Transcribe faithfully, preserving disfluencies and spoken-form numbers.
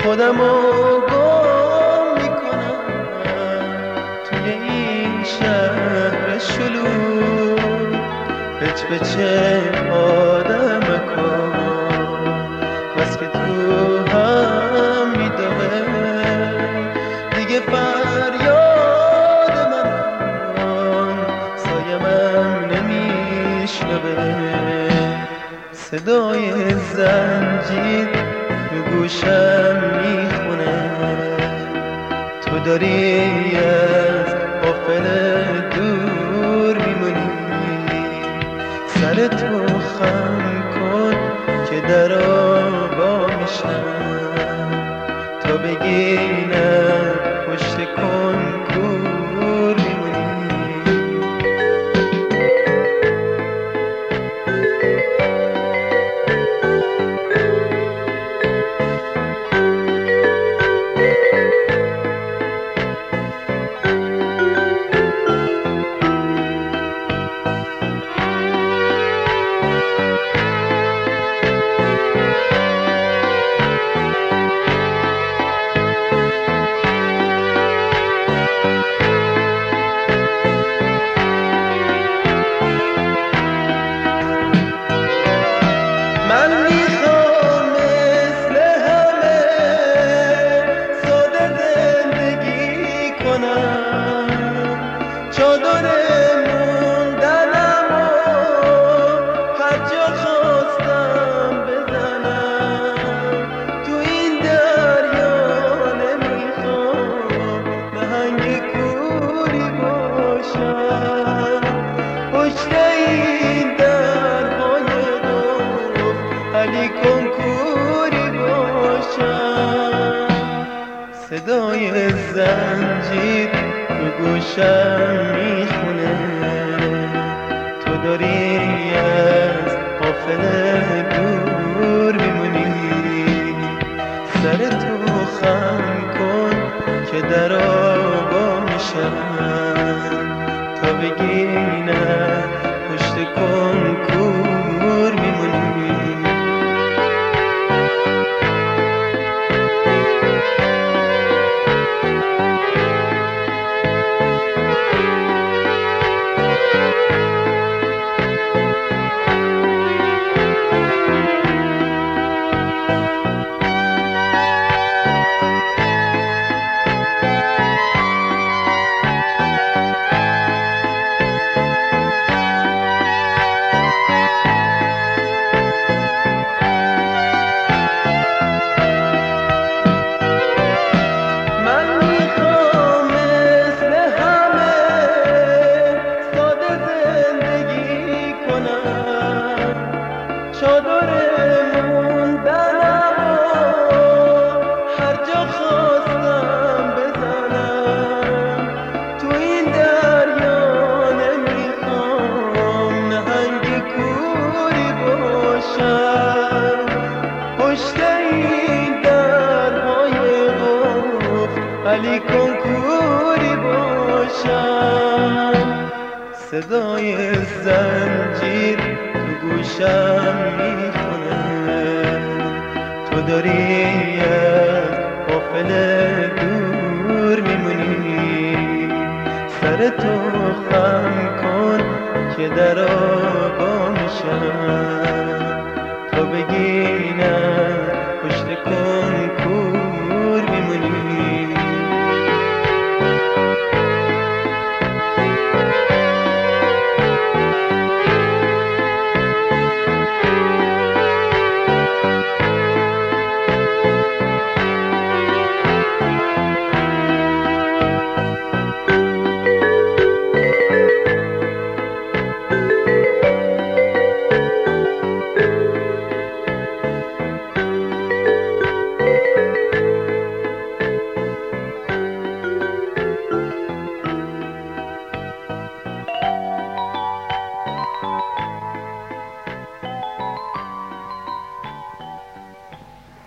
خودمو گم میکنم توی این شهر شلوغ، پچ پچه آدم کن بس که تو هم میدوه دیگه فریاد من سایمم نمیشنوه، صدای زنجیر به گوشم میخونه تو داری از قافله دور میمونی، سر تو خم کن که درا با میشنم تا بگی نه پشت کنکور میمونی. من میخوام مثل همه ساده زندگی کنم، چادر موندنم و هر جا خواستم بزنم، تو این دریا نمیخوام نهنگ کوری باشم، پشت این درهای علی کنکوری باشم، صدای زنجیر تو گوشم میخونه تو داری از قافله دور میمونی، سر تو خم کن که درا با میشم تا بگی نه پشت کنکور میمونی. چادر موندنم و هر جا خواستم بزنم، تو این دریا نمیخوام نهنگ کوری باشم، پشت این درهای قفل علی کنکوری باشم، صدای زنجیر گوشم میخونه تو داری از قافله دور میمونی، سر تو خم کن که درا با میشم تا بگی نه